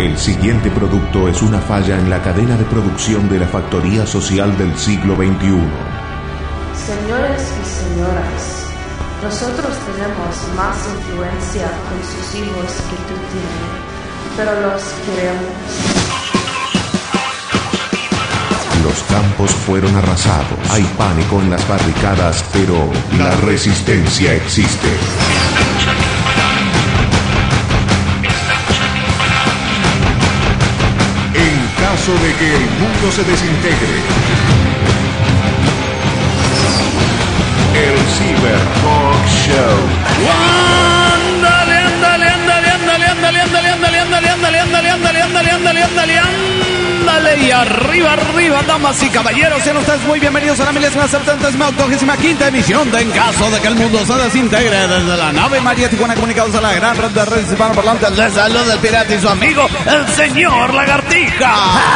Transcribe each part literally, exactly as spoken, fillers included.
El siguiente producto es una falla en la cadena de producción de la factoría social del siglo veintiuno. Señores y señoras, nosotros tenemos más influencia con sus hijos que tú tienes, pero los queremos. Los campos fueron arrasados. Hay pánico en las barricadas, pero la resistencia existe. En caso de que el mundo se desintegre, el Cyber Talk Show. ¡Ándale, ándale, ándale, ándale, ándale, ándale, ándale, ándale, ándale, ándale, ándale, ándale, ándale, ándale, ándale, y arriba, arriba, damas y caballeros, sean ustedes muy bienvenidos a la milésima setenta octogésima quinta emisión de En Caso de que el Mundo se Desintegre, desde la nave María Tijuana, comunicados a la gran red de redes hispanoparlantes. Les saluda el pirata y su amigo, el señor Lagartija.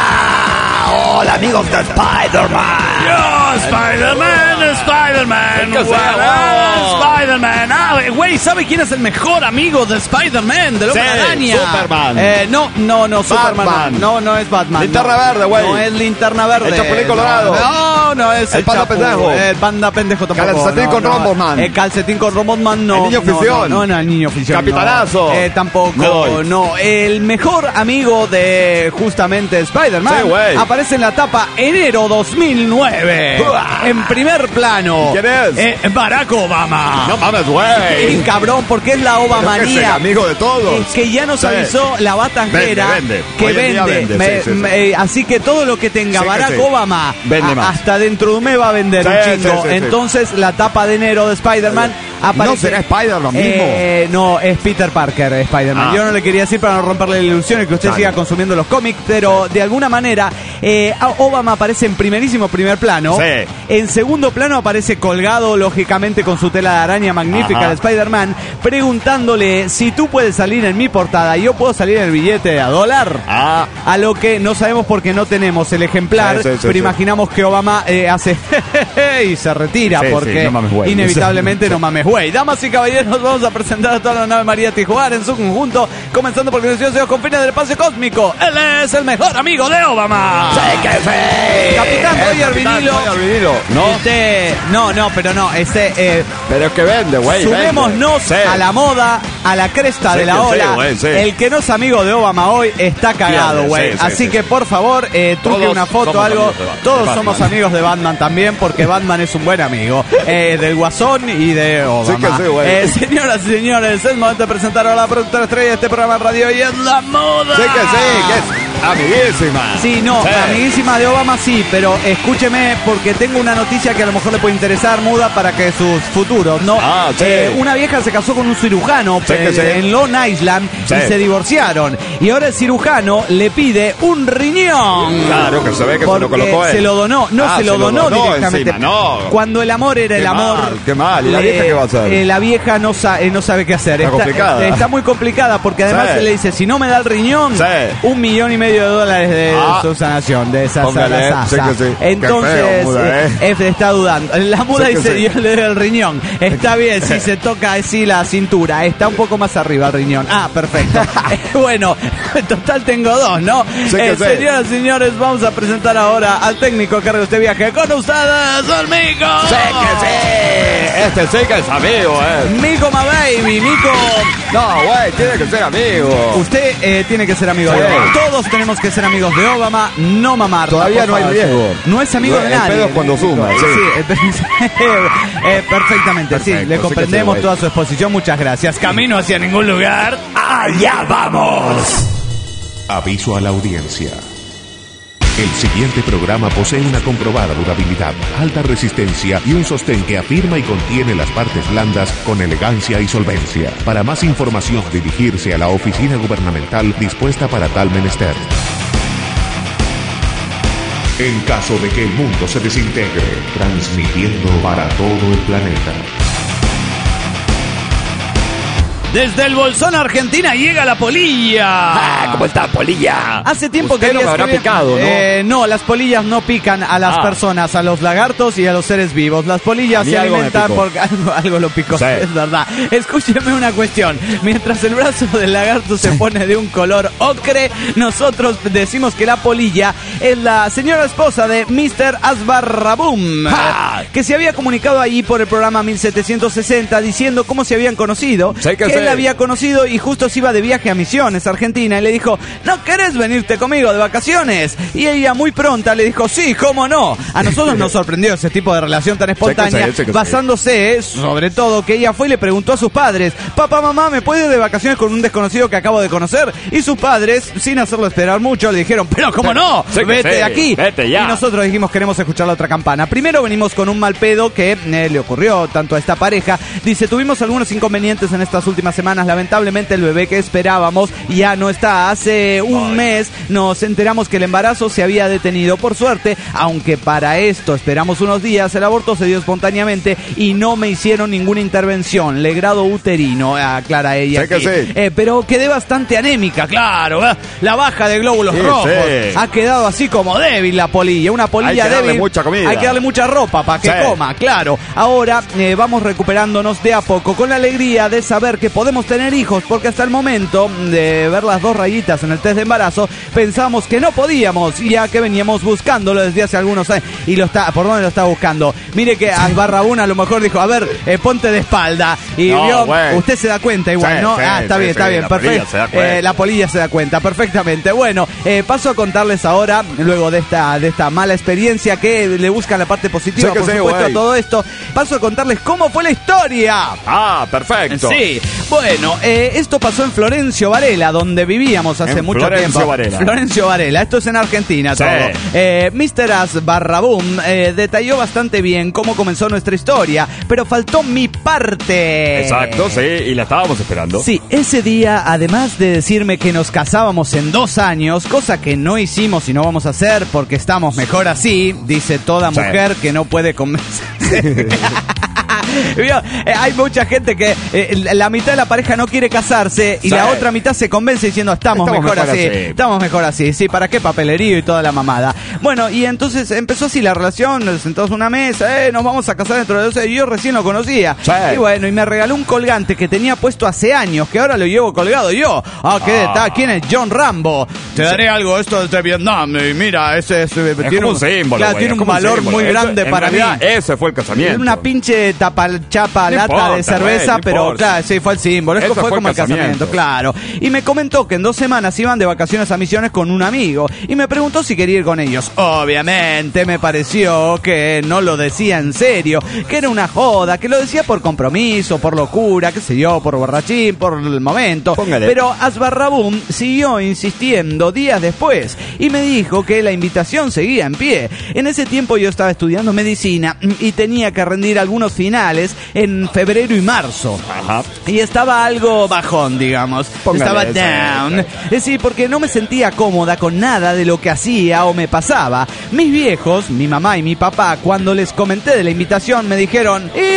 Hola amigos de Spider-Man. Yo, Spider-Man, Spider-Man. ¿Qué sea, wow, Spider-Man. Ah, güey, ¿sabe quién es el mejor amigo de Spider-Man? Del Hombre Sí, Araña. Superman. Eh, no, no, no, Superman. Batman. No, no es Batman. Linterna no. Verde, güey. No es Linterna Verde. El Chapulín Colorado. No, no es El Panda Chapu. Pendejo. El Panda Pendejo tampoco. Calcetín no, con no. Robotman. El calcetín con Robotman, no. El Niño no, Ficción. No, no, no, el Niño Ficción. Capitanazo. No. Eh, tampoco. Me doy. No, el mejor amigo de justamente Spider-Man Sí, güey. aparece en la tapa enero dos mil nueve. Uah. En primer plano. ¿Quién es? Eh, Barack Obama. No mames, güey. Y cabrón, porque es la Pero que es el Obamanía. amigo de todos. Es que ya nos Sí. avisó la batanjera Vende, vende. que Hoy en día vende. vende, Me- sí, sí, sí. me- así que todo lo que tenga Sí que Barack sí. Obama Vende a- más. hasta dentro de un mes va a vender Sí, un chingo. sí, sí, sí. Entonces la tapa de enero de Spider-Man aparece. ¿No será Spider-Man mismo? Eh, no, es Peter Parker, Spider-Man. Ah. Yo no le quería decir para no romperle la ilusión y que usted Dale. siga consumiendo los cómics, pero de alguna manera eh, Obama aparece en primerísimo primer plano. Sí. En segundo plano aparece colgado, lógicamente, con su tela de araña magnífica Ajá. de Spider-Man, preguntándole si tú puedes salir en mi portada y yo puedo salir en el billete de a dólar. Ah. A lo que no sabemos porque no tenemos el ejemplar, Sí, sí, sí, pero sí. imaginamos que Obama eh, hace y se retira Sí, sí, porque no mames, güey. inevitablemente no mames, güey. Damas y caballeros, vamos a presentar a toda la nave María Tijuana en su conjunto, comenzando por Creación de con fines del espacio cósmico. Él es el mejor amigo de Obama. Sí que sí. Capitán El Roger Capitán Vinilo. Roger Vinilo. No, Este, no, no, pero no, este, eh, pero es que vende, güey. sumémonos vende. Sí. a la moda, a la cresta Sí de la que sí, ola. güey, sí. El que no es amigo de Obama hoy está cagado, Pierde, güey. sí, sí, Así sí, que sí. por favor, eh, truque Todos una foto, somos algo. amigos de Batman, Todos de somos Batman. amigos de Batman también, porque Batman es un buen amigo. Eh, del Guasón y de Obama. Sí que sí, güey. Eh, señoras y señores, es momento de presentar a la productora estrella de este programa de radio y es la moda. Sí que sí, que es amiguísima. Sí, no, Sí. amiguísima de Obama sí, pero escúcheme porque tengo una noticia que a lo mejor le puede interesar, Muda, para que sus futuros, ¿no? Ah, sí. Eh, una vieja se casó con un cirujano Sí que en, sí. en Long Island Sí. y se divorciaron. Y ahora el cirujano le pide un riñón. Claro, que se ve que se Porque lo colocó él. se lo donó, no Ah, se lo se lo donó, donó directamente. encima, no. Cuando el amor era Qué el amor. mal, qué mal. ¿Y la le- vieja qué va a hacer? eh, la vieja no, sa- eh, no sabe qué hacer. Está complicada. está muy complicada porque además Sí. le dice, si no me da el riñón, Sí. un millón y medio de dólares de Ah. su sanación, de esa Póngale, sa- sí sa- que sí. Entonces, Qué feo, Muda, eh, ¿eh? F está dudando. La Muda Sí que dice, sí. yo le doy el riñón. Está bien, si se toca así la cintura. Está un poco más arriba el riñón. Ah, perfecto. Eh, bueno, en total tengo dos, ¿no? Sí que Eh, sí. señoras y señores, vamos a presentar ahora al técnico a cargo de este viaje. Con ustedes, el Mico. Sí que sí. Este sí que es amigo, eh. Mico, my baby, Mico. No, güey, tiene que ser amigo. Usted eh, tiene que ser amigo Sí. de Obama. Todos tenemos que ser amigos de Obama, no mamar. Todavía no hay riesgo. No es amigo No, de el nadie. pedo es cuando suma, Sí, sí. sí, eh, perfectamente, sí. Perfecto, Le sí comprendemos que sí, toda su exposición. Muchas gracias. Camino hacia ningún lugar. ¡Allá vamos! Aviso a la audiencia. El siguiente programa posee una comprobada durabilidad, alta resistencia y un sostén que afirma y contiene las partes blandas con elegancia y solvencia. Para más información, dirigirse a la oficina gubernamental dispuesta para tal menester. En caso de que el mundo se desintegre, transmitiendo para todo el planeta. Desde el Bolsón, Argentina, llega la polilla. Ah, ¿cómo está, polilla? Hace tiempo Usted que no me habrá escribir- picado, ¿no? Eh, no, las polillas no pican a las Ah. personas, a los lagartos y a los seres vivos. Las A polillas mí se algo me alimentan picó. porque algo, algo lo picó, Sí. es verdad. Escúcheme una cuestión. Mientras el brazo del lagarto se pone de un color ocre, nosotros decimos que la polilla es la señora esposa de mister Asbarrabum, ¡Ja! que se había comunicado allí por el programa mil setecientos sesenta diciendo cómo se habían conocido, Sí, que que sí. él había conocido y justo se iba de viaje a Misiones, Argentina, y le dijo, ¿no querés venirte conmigo de vacaciones? Y ella muy pronta le dijo, sí, cómo no. A nosotros nos sorprendió ese tipo de relación tan espontánea, Sí que sí, sí que sí. basándose sobre todo que ella fue y le preguntó a sus padres, papá, mamá, ¿me puedo ir de vacaciones con un desconocido que acabo de conocer? Y sus padres, sin hacerlo esperar mucho, le dijeron, pero cómo no, Sí que vete sí, de aquí. vete ya. Y nosotros dijimos, queremos escuchar la otra campana. Primero venimos con un mal pedo que eh, le ocurrió tanto a esta pareja. Dice, tuvimos algunos inconvenientes en estas últimas semanas. Lamentablemente el bebé que esperábamos ya no está. Hace un mes nos enteramos que el embarazo se había detenido. Por suerte, aunque para esto esperamos unos días, el aborto se dio espontáneamente y no me hicieron ninguna intervención. Legrado uterino, aclara ella. Sí que aquí. sí. Eh, pero quedé bastante anémica, claro. ¿eh? La baja de glóbulos Sí, rojos. sí. Ha quedado así como débil la polilla. Una polilla Hay que darle débil. mucha comida. Hay que darle mucha ropa para que Sí. coma, claro. Ahora eh, vamos recuperándonos de a poco con la alegría de saber que podemos tener hijos, porque hasta el momento de ver las dos rayitas en el test de embarazo pensamos que no podíamos, ya que veníamos buscándolo desde hace algunos años. Y lo está, ¿por dónde lo está buscando? Mire que Asbarrabún a lo mejor dijo, a ver, eh, ponte de espalda. Y No, vio, güey. usted se da cuenta igual, Sí, ¿no? sí, ah, está sí, bien, está sí, bien, la polilla perfecto. se da cuenta. Eh, la polilla se da cuenta, perfectamente. Bueno, eh, paso a contarles ahora, luego de esta, de esta mala experiencia que le buscan la parte positiva, Sí que por sí, supuesto, a güey. todo esto, paso a contarles cómo fue la historia. Ah, perfecto. Sí, bueno, eh, esto pasó en Florencio Varela, donde vivíamos hace En mucho Florencio tiempo. Varela. Florencio Varela, esto es en Argentina Sí. todo. Eh, mister Asbarrabum eh, detalló bastante bien cómo comenzó nuestra historia, pero faltó mi parte. Exacto, sí, y la estábamos esperando. Sí, ese día, además de decirme que nos casábamos en dos años, cosa que no hicimos y no vamos a hacer porque estamos mejor así, dice toda Sí. mujer que no puede convencerse. Vio, eh, hay mucha gente que eh, la mitad de la pareja no quiere casarse y Sí. la otra mitad se convence diciendo estamos, Estamos mejor, mejor así, así. estamos mejor así, sí, ¿para qué papelerío y toda la mamada? Bueno, y entonces empezó así la relación, nos sentamos en una mesa, eh, nos vamos a casar dentro de doce, y yo recién lo conocía. Sí. Y bueno, y me regaló un colgante que tenía puesto hace años, que ahora lo llevo colgado yo. Ah, ¿qué Ah. tal? ¿Quién es? John Rambo. Te Sí. daré algo, esto es de Vietnam, y mira, ese es, eh, tiene como un símbolo, claro, güey, tiene es un como valor símbolo. muy Eso, grande en para mí. realidad, ese fue el casamiento. Es una pinche tapa, chapa, No lata importa, de cerveza, güey, no pero importa. claro, sí, fue el símbolo. Eso Eso fue, fue como el el casamiento, casamiento. claro. Y me comentó que en dos semanas iban de vacaciones a Misiones con un amigo. Y me preguntó si quería ir con ellos. Obviamente me pareció que no lo decía en serio, que era una joda, que lo decía por compromiso, por locura, qué sé yo, por borrachín, por el momento. Póngale. Pero Asbarrabum siguió insistiendo días después y me dijo que la invitación seguía en pie. En ese tiempo yo estaba estudiando medicina y tenía que rendir algunos finales en febrero y marzo. Ajá. Y estaba algo bajón, digamos. Póngale estaba esa, down. Es decir, porque no me sentía cómoda con nada de lo que hacía o me pasaba. Mis viejos, mi mamá y mi papá, cuando les comenté de la invitación, me dijeron, ¡y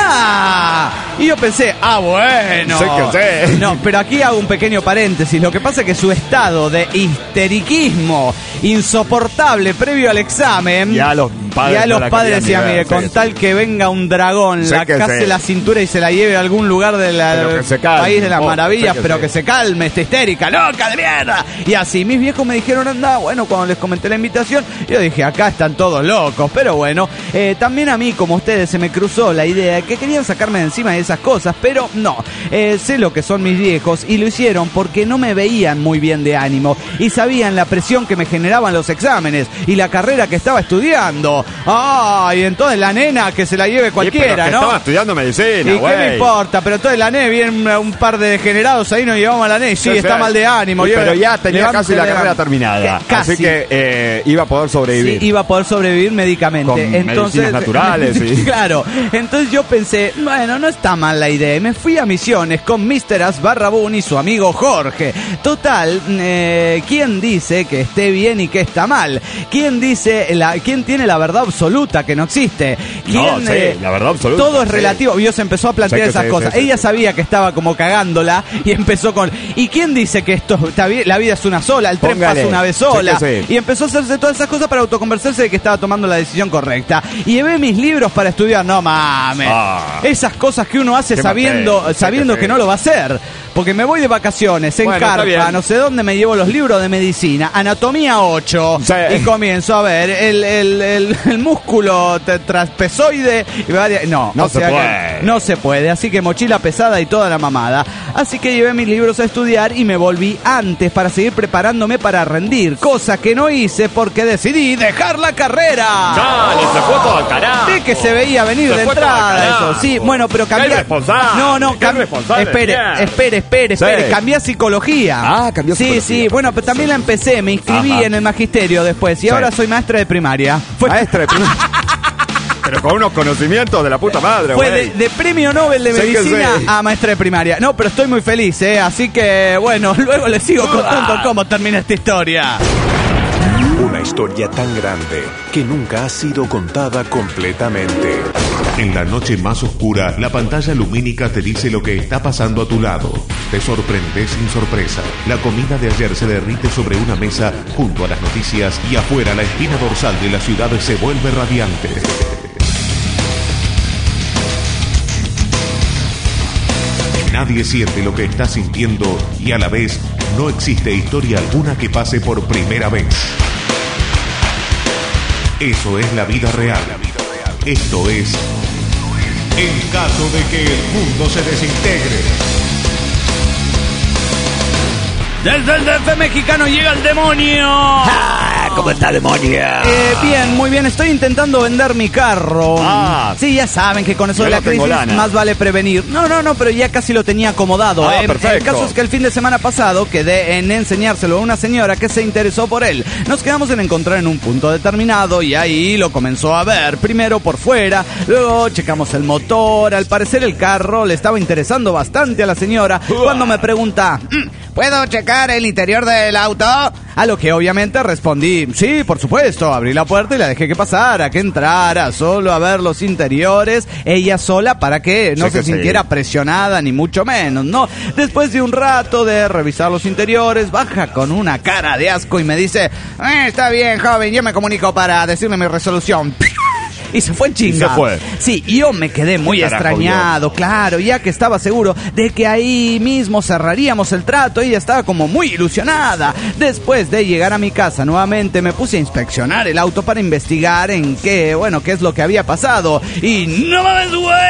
anda! Y yo pensé, ah, bueno. Sé que sé. No, pero aquí hago un pequeño paréntesis. Lo que pasa es que su estado de histeriquismo insoportable previo al examen. Y a los padres y a no los la padres querían decían, ni mire, ver, sé con que tal sí. que venga un dragón, Sé la que case sí. la cintura y se la lleve a algún lugar del Pero que se calme. país de las Oh, maravillas, sé que pero sí. que se calme, está histérica, loca de mierda. Y así, mis viejos me dijeron, anda, bueno, cuando les comenté la invitación, yo dije, acá están todos locos, pero bueno, eh, también a mí, como ustedes, se me cruzó la idea de que querían sacarme de encima de esas cosas, pero no, eh, sé lo que son mis viejos y lo hicieron porque no me veían muy bien de ánimo y sabían la presión que me generaban los exámenes y la carrera que estaba estudiando. Ay, entonces la nena que se la lleve Sí, cualquiera, pero que ¿no? estaba estudiando medicina, ¿Y qué me güey. importa? Pero entonces la N E, vienen un par de degenerados ahí, nos llevamos a la N E. Sí, Sí, está sí. mal de ánimo. Sí, Lleve- pero ya tenía levántese casi la de carrera ánimo. terminada. Que- Casi. Así que eh, iba a poder sobrevivir. Sí, iba a poder sobrevivir médicamente. Con entonces, medicinas naturales, sí. Claro. Entonces yo pensé, bueno, no está mal la idea. Y me fui a Misiones con mister Asbarrabún y su amigo Jorge. Total, eh, ¿quién dice que esté bien y que está mal? ¿Quién dice, la, quién tiene la verdad verdad absoluta que no existe. ¿Quién, no, sí, eh, la verdad absoluta. Todo es relativo. Dios empezó a plantear sí, esas sí, cosas. sí, sí, Ella sí. sabía que estaba como cagándola y empezó con... ¿Y quién dice que esto está bien? La vida es una sola, el tren Póngale. pasa una vez sola. Sí, sí. Y empezó a hacerse todas esas cosas para autoconvencerse de que estaba tomando la decisión correcta. Y llevé mis libros para estudiar. No mames. Ah. Esas cosas que uno hace Qué sabiendo, materia, sabiendo sí, que sí. no lo va a hacer. Porque me voy de vacaciones en Bueno, está carpa, bien. no sé dónde me llevo los libros de medicina, anatomía ocho, Sí. y comienzo a ver el, el, el, el músculo te- traspezoide. Y varia- no, No o se sea que puede. no se puede. Así que mochila pesada y toda la mamada. Así que llevé mis libros a estudiar y me volví antes para seguir preparándome para rendir. Cosa que no hice porque decidí dejar la carrera. Dale, se fue todo al carajo. Sí, que se veía venir Se de fue todo al entrada carajo. eso. Sí, bueno, pero Qué cambié. irresponsable, No, no, qué cam- irresponsable, espere, mierda. espere, espere, Sí. espere. Cambié a psicología. Ah, cambió a Sí, psicología. sí. Bueno, pero también la empecé. Me inscribí Ajá. en el magisterio después y Sí. ahora soy maestra de primaria. Fue, Maestra de primer- Pero con unos conocimientos de la puta madre, fue güey. de, de premio Nobel de Sí que medicina sí. a maestra de primaria. No, pero estoy muy feliz, ¿eh? Así que, bueno, luego les sigo contando cómo termina esta historia. Una historia tan grande que nunca ha sido contada completamente. En la noche más oscura, la pantalla lumínica te dice lo que está pasando a tu lado. Te sorprendes sin sorpresa. La comida de ayer se derrite sobre una mesa junto a las noticias y afuera la espina dorsal de la ciudad se vuelve radiante. Nadie siente lo que está sintiendo y a la vez no existe historia alguna que pase por primera vez. Eso es la vida real. Esto es en caso de que el mundo se desintegre. Desde el D F mexicano llega el demonio. Ah, ¿cómo está, demonia? Eh, bien, muy bien. Estoy intentando vender mi carro. Ah. Sí, ya saben que con eso Yo de la no tengo crisis lana. más vale prevenir. No, no, no, pero ya casi lo tenía acomodado. Ah, eh. perfecto. El caso es que el fin de semana pasado quedé en enseñárselo a una señora que se interesó por él. Nos quedamos en encontrar en un punto determinado y ahí lo comenzó a ver. Primero por fuera, luego checamos el motor. Al parecer el carro le estaba interesando bastante a la señora cuando me pregunta... ¿Puedo checar el interior del auto? A lo que obviamente respondí, sí, por supuesto. Abrí la puerta y la dejé que pasara, que entrara, solo a ver los interiores, ella sola, para que no Sí se que sí. sintiera presionada, ni mucho menos, ¿no? Después de un rato de revisar los interiores, baja con una cara de asco y me dice, eh, está bien, joven, yo me comunico para decirme mi resolución. Y se fue en chinga. Y se fue. Sí, y yo me quedé muy ¿Qué carajo extrañado, claro, ya que estaba seguro de que ahí mismo cerraríamos el trato. Ella estaba como muy ilusionada. Después de llegar a mi casa nuevamente, me puse a inspeccionar el auto para investigar en qué, bueno, qué es lo que había pasado. Y ¡no mames,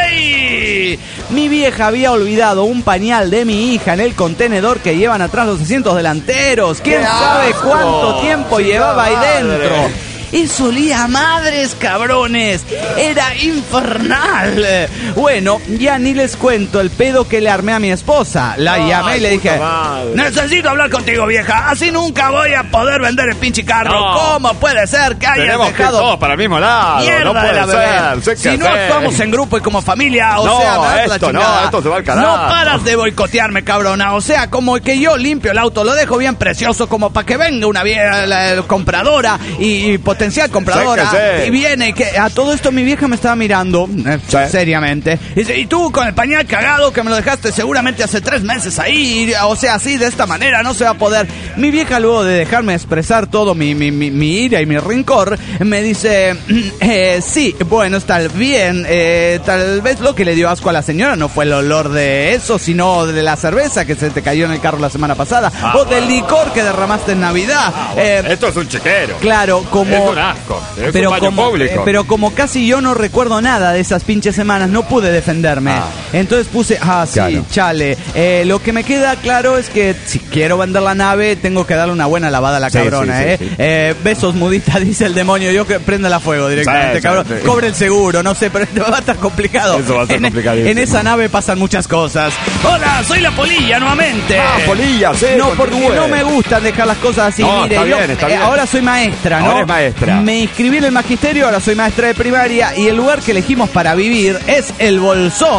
güey! Mi vieja había olvidado un pañal de mi hija en el contenedor que llevan atrás los asientos delanteros. ¿Quién ¡Qué sabe asco! cuánto tiempo Sí, llevaba ahí madre. dentro? Eso olía a madres, cabrones. Era infernal. Bueno, ya ni les cuento el pedo que le armé a mi esposa. La Ay, llamé y le puta dije, madre. necesito hablar contigo, vieja. Así nunca voy a poder vender el pinche carro. No. ¿Cómo puede ser que hayas Tenemos que ir dejado todos para el mismo lado. mierda no de puede la bebé? ser. sé qué Si no hacer. actuamos en grupo y como familia, o No, sea, me das la esto no, chingada. esto se va al carajo. No paras de boicotearme, cabrona. O sea, como que yo limpio el auto, lo dejo bien precioso como para que venga una vieja la- compradora y, y potencial compradora. Sé que sé. Y viene, y que a todo esto mi vieja me estaba mirando eh, Sí. seriamente. Y dice, y tú con el pañal cagado que me lo dejaste seguramente hace tres meses ahí. y- O sea, así de esta manera no se va a poder. Mi vieja, luego de dejarme expresar todo mi, mi, mi, mi ira y mi rencor, me dice, eh, sí, bueno, está bien. eh, tal vez lo que le dio asco a la señora no fue el olor de eso, sino de la cerveza que se te cayó en el carro la semana pasada. Ah, o del licor que derramaste en Navidad. Eh, Esto es un chequero. Claro, como... Es un asco. Es pero un baño como, público. eh, pero como casi yo no recuerdo nada de esas pinches semanas, no pude defenderme. Ah. Entonces puse, ah, sí, Claro. chale. Eh, lo que me queda claro es que si quiero vender la nave, tengo que darle una buena lavada a la Sí, cabrona, sí, sí, ¿eh? sí. Eh, besos, mudita, dice el demonio. Yo que prenda la fuego directamente, Sí, sí, cabrón. sí. Cobre el seguro, no sé, pero va a estar complicado. Eso va a estar en, complicadísimo. en esa nave pasan muchas cosas. Hola, soy la polilla nuevamente. Ah, polilla, sí, No, porque continúe. no me gusta dejar las cosas así. No, Mire, está yo bien, está eh, bien. ahora soy maestra, ¿no? Ahora es maestra. Me inscribí en el magisterio, ahora soy maestra de primaria y el lugar que elegimos para vivir es el Bolsón, Argentina.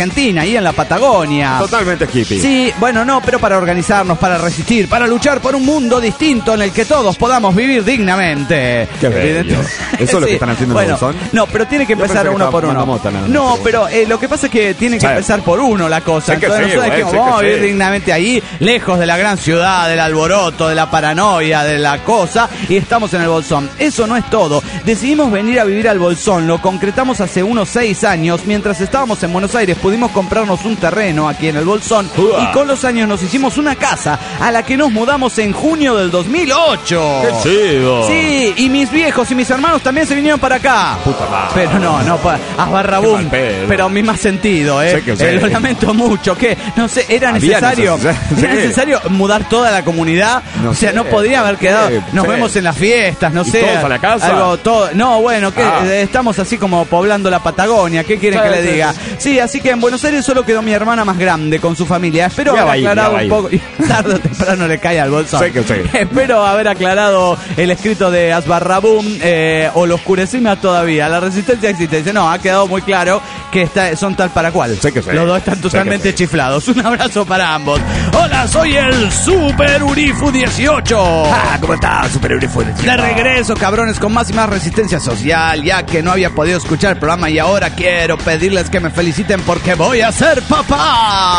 Argentina, ahí en la Patagonia. Totalmente hippie. Sí, bueno, no, pero para organizarnos, para resistir, para luchar por un mundo distinto en el que todos podamos vivir dignamente. Qué bello. ¿Eso es lo que Sí, están haciendo bueno, en el Bolsón? No, pero tiene que Yo empezar pensé que uno por estaba uno. fumando mota, nada más, No, pero- pero eh, lo que pasa es que tiene que Sí. empezar por uno la cosa. Sé que Entonces sí, nosotros güey, dijimos, sé vamos a que vivir sí. dignamente ahí, lejos de la gran ciudad, del alboroto, de la paranoia, de la cosa, y estamos en el Bolsón. Eso no es todo. Decidimos venir a vivir al Bolsón, lo concretamos hace unos seis años. Mientras estábamos en Buenos Aires pudimos comprarnos un terreno aquí en el Bolsón Uah. y con los años nos hicimos una casa a la que nos mudamos en junio del dos mil ocho. ¡Qué chido! Sí, y mis viejos y mis hermanos también se vinieron para acá. Puta madre. Pero no, no, pa- Qué Asbarrabum. mal pedo. Pero mi más sentido, ¿eh? Sé que sé. Eh, lo lamento mucho. Que, no sé, era Había necesario. necesidad, Era sí. necesario mudar toda la comunidad. No o sea, sé, no podría haber quedado. sí, Nos sí. vemos en las fiestas, no ¿Y sé. todos a la casa? Algo, todo. No, bueno, que Ah. eh, estamos así como poblando la Patagonia. ¿Qué quieren Sí, que le sí, diga? sí. Sí, así que en Buenos Aires solo quedó mi hermana más grande con su familia. Espero Ya haber va a ir, aclarado ya va a un ir. poco. Y tarde o temprano le cae al bolsón. Sé que sí. Espero haber aclarado el escrito de Asbarrabum eh, o lo oscurecime todavía. La resistencia existe. Dice, no, ha quedado muy claro que está, son tal para cual. Sé que sí. Los dos están Sé totalmente que sí. chiflados. Un abrazo para ambos. Hola, soy el Super Urifu dieciocho. Ah, ¿cómo está, Super Urifu? De regreso, cabrones, con más y más resistencia social, ya que no había podido escuchar el programa y ahora quiero pedirles que me feliciten porque voy a ser papá.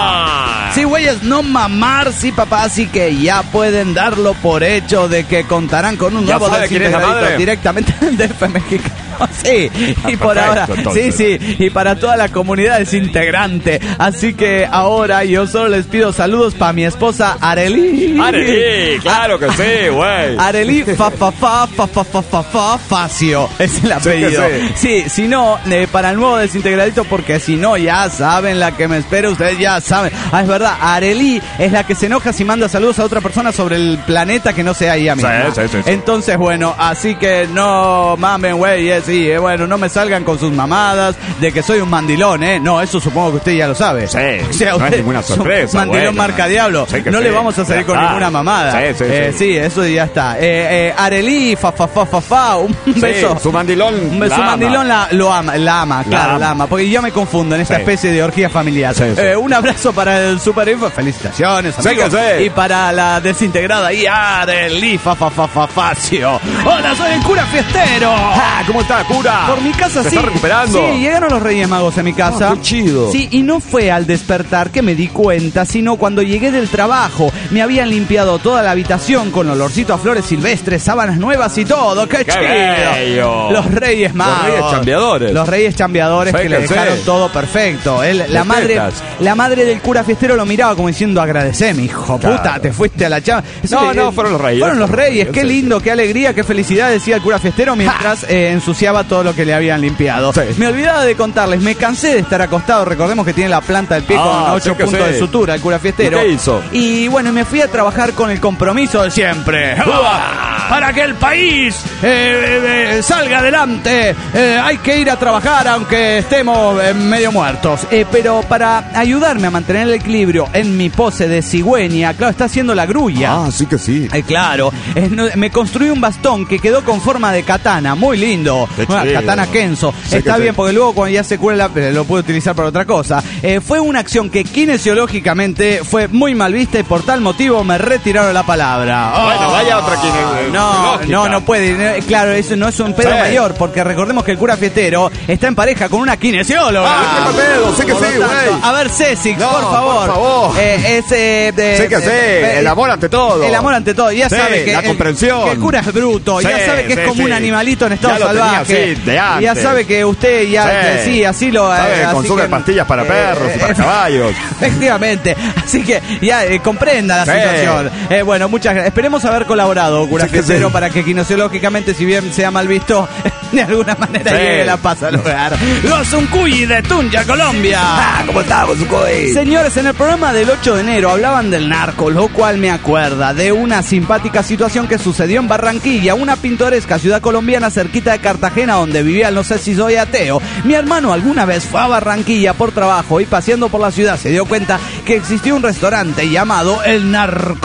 ¡Uah! Sí, güeyes, no mamar, sí, papá, así que ya pueden darlo por hecho de que contarán con un ¿Ya nuevo sabe quién es la desintegradito madre? directamente del D F mexicano. Sí, y por perfecto, ahora, sí, entonces. sí, y para toda la comunidad desintegrante. Así que ahora yo solo les pido saludos para mi esposa Arely. Arely, claro que sí, güey. Arely fa fa fa fa fa fa fa fa Facio es el apellido. sí. Sí, si no, eh, para el nuevo desintegradito, porque si no, ya saben la que me espera, ustedes ya saben. Ah, es verdad, Arely es la que se enoja si manda saludos a otra persona sobre el planeta que no sea ella misma. Sí, sí, sí, sí. Entonces, bueno, así que no mamen, güey, eh, sí, eh, bueno, no me salgan con sus mamadas de que soy un mandilón, ¿eh? No, eso supongo que usted ya lo sabe. Sí, o sea, no es usted ninguna es un sorpresa, mandilón bueno. marca diablo. Sí que No sí. le vamos a salir Ya con está. ninguna mamada. Sí, sí, Eh, sí. sí, eso ya está. Eh, eh, Arely, fa, fa, fa, fa, fa, un beso. Su mandilón. Un beso, la su ama. mandilón la, lo ama, la ama, claro, ama. la ama, porque yo me confundo en esta Sí. especie de orgía familiar. Sí, sí. Eh, un abrazo para el Super Info, felicitaciones, Sí amigos. que sí. Y para la desintegrada y Arely, fa, fa, fa, fa, facio. Hola, soy el cura fiestero. Ah, ¿cómo está, cura? Por mi casa ¿Se sí. está recuperando? Sí, llegaron los Reyes Magos a mi casa. Ah, qué chido. Sí, y no fue al despertar que me di cuenta, sino cuando llegué del trabajo. Me habían limpiado toda la habitación con olorcito a flores silvestres, sábanas nuevas y todo. ¡Qué, ¡Qué chido! bello! Los Reyes Magos. Los Reyes chambeadores. Los Reyes chambeadores que le Fíjense. dejaron todo perfecto. Él, la, De madre, tetas. la madre del cura fiestero lo miraba como diciendo, agradeceme, hijo Claro. puta, te fuiste a la chamba. Eso No, le- no, fueron los Reyes. Fueron los Reyes, qué Sí, sí. lindo, qué alegría, qué felicidad, decía el cura fiestero mientras eh, ensuciaba todo lo que le habían limpiado. Sí. Me olvidaba de contarles, me cansé de estar acostado, recordemos que tiene la planta del pie Ah, con ocho sí que puntos sí. de sutura, el cura fiestero. ¿Y qué hizo? Y bueno, me fui a trabajar con el compromiso de siempre. ¡Uah! Para que el país eh, eh, eh, salga adelante, eh, hay que ir a trabajar aunque estemos eh, medio muertos. Eh, pero para ayudarme a mantener el equilibrio en mi pose de cigüeña, claro, está haciendo la grulla. Ah, sí que sí. Eh, claro, eh, no- me construí un bastón que quedó con forma de katana, muy lindo. Qué Una chido. katana Kenzo. Sí Está que bien, sí. porque luego cuando ya se cure la, eh, lo puedo utilizar para otra cosa. Eh, fue una acción que kinesiológicamente fue muy mal vista y por tal motivo me retiraron la palabra. Bueno, Oh. vaya otra kine- No, lógica. no, no puede. Eh, Claro, eso no es un pedo Sí. mayor, porque recordemos que el cura fiestero está en pareja con una kinesióloga. Ah, qué pedo, sí que Por lo sí, tanto, güey. A ver, Césix, No, por favor. por favor. Eh, es, eh, de- Sí que sí, eh, el amor ante todo. El amor ante todo. Ya Sí, sabe que la el- comprensión. que el cura es bruto, Sí, ya sabe que sí, es como sí. un animalito en estado Ya lo tenía salvaje. así de antes. Ya sabe que usted ya Sí. sí, así lo Sabe, eh, así consume que- pastillas para eh, perros y para eh, caballos. Efectivamente. Así que ya eh, comprenda la Sí. situación. Eh, bueno, muchas gracias. Esperemos haber colaborado, cura Sí que fiestero, sí. para que kinesiológicamente, si bien sea mal visto, de alguna manera Sí. llegue la paz al lugar. Los Uncuyi de Tunja, Colombia. Ah, ¿cómo estamos, Sucoy? Señores, en el programa del ocho de enero hablaban del narco, lo cual me acuerda de una simpática situación que sucedió en Barranquilla, una pintoresca ciudad colombiana cerquita de Cartagena donde vivía, no sé si soy ateo. Mi hermano alguna vez fue a Barranquilla por trabajo y paseando por la ciudad se dio cuenta que existía un restaurante llamado El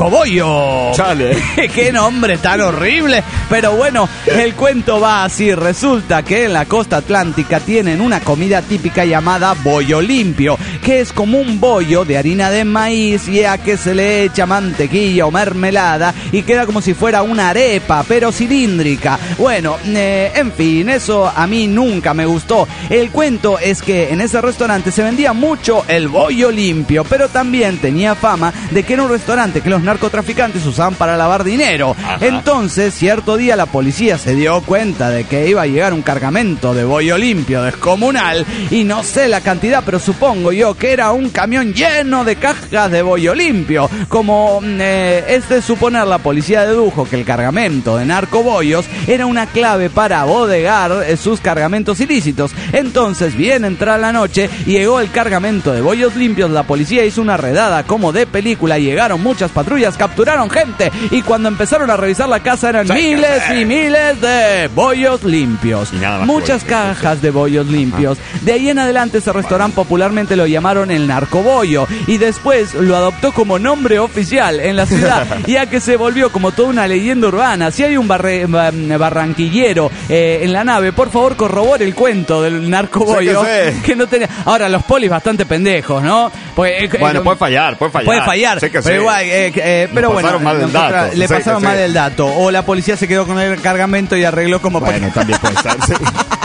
Narcobollo. Chale. ¡Qué nombre tan horrible! Pero bueno, el cuento va así. Resulta que en la costa atlántica tienen una comida típica llamada bollo limpio, que es como un bollo de harina de maíz y a que se le echa mantequilla o mermelada y queda como si fuera una arepa, pero cilíndrica. Bueno, eh, en fin, eso a mí nunca me gustó. El cuento es que en ese restaurante se vendía mucho el bollo limpio, pero también tenía fama de que era un restaurante que los narcotraficantes usaban para lavar dinero. Ajá. Entonces, cierto día la policía se dio cuenta de que iba a llegar un cargamento de bollo limpio descomunal y no sé la cantidad, pero supongo yo que era un camión lleno de cajas de bollo limpio. Como eh, es de suponer, la policía dedujo que el cargamento de narcobollos era una clave para bodegar eh, sus cargamentos ilícitos. Entonces, bien entrada la noche, llegó el cargamento de bollos limpios, la policía hizo una redada como de película, llegaron muchas patrullas, capturaron gente y cuando empezaron a revisar la casa eran miles y miles de bollos limpios. Muchas cajas de bollos limpios. De ahí en adelante ese restaurante popularmente lo llamaron el narcobollo y después lo adoptó como nombre oficial en la ciudad, ya que se volvió como toda una leyenda urbana. Si hay un barre, barranquillero eh, en la nave, por favor corrobore el cuento del narcobollo, que, que no tenía. Ahora los polis bastante pendejos, ¿no? Pues, eh, bueno, eh, puede fallar, puede fallar. Puede fallar, sé que pero sí. igual, eh, eh, pero bueno, pasaron mal el dato. le sé pasaron mal sí. el dato, o la policía se quedó con el cargamento y arregló como. Bueno, también puede ser, sí.